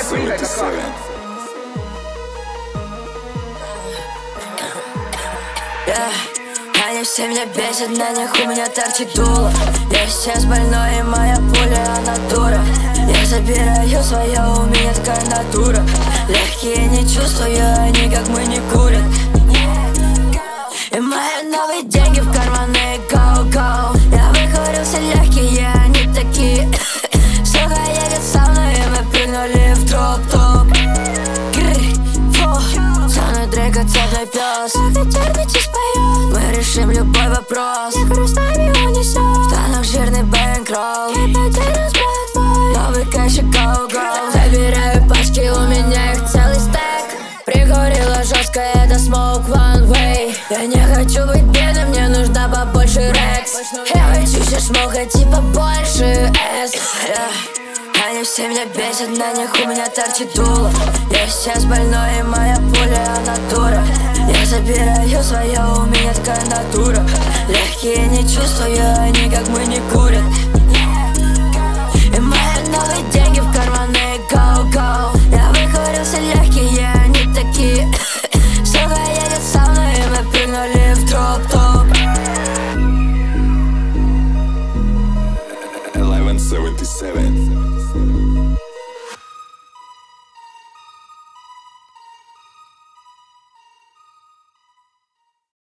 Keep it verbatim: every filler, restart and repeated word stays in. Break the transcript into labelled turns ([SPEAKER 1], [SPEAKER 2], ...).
[SPEAKER 1] семьдесят семь.
[SPEAKER 2] Yeah. Они все меня бесят, на них у меня торчит дуло. Я сейчас больной, и моя пуля, она дура. Я забираю свое, у меня такая натура. Легкие не чувствую, они как мы не курят. И мои новые деньги в карманы, go-go. Я выхварился легкие, они такие. Сука едет со мной, и мы прыгнули в троп-топ. Самый Дрейк, цепной пес. Терпите споет, мы решим любой вопрос. Я грустами унесет, в танах жирный бэнкролл. Новый кэшик, go-go. Забираю пачки, у меня их целый стэк. Прикурила жестко, это smoke one way. Я не хочу быть бедным, мне нужно побольше рекс. Я хочу сейчас шмокать, типа больше эс. Они все меня бесят, на них у меня торчит дуло. Я сейчас больной, и моя пуля, она дура. Я забираю свое, у меня такая натура. Легкие не чувствую, они как мы не курят. И мои новые деньги в карманы, go-go. Я выхварился легкие, они такие. Сука едет со мной, и мы прыгнули в троп-топ.
[SPEAKER 1] eleven seventy-seven.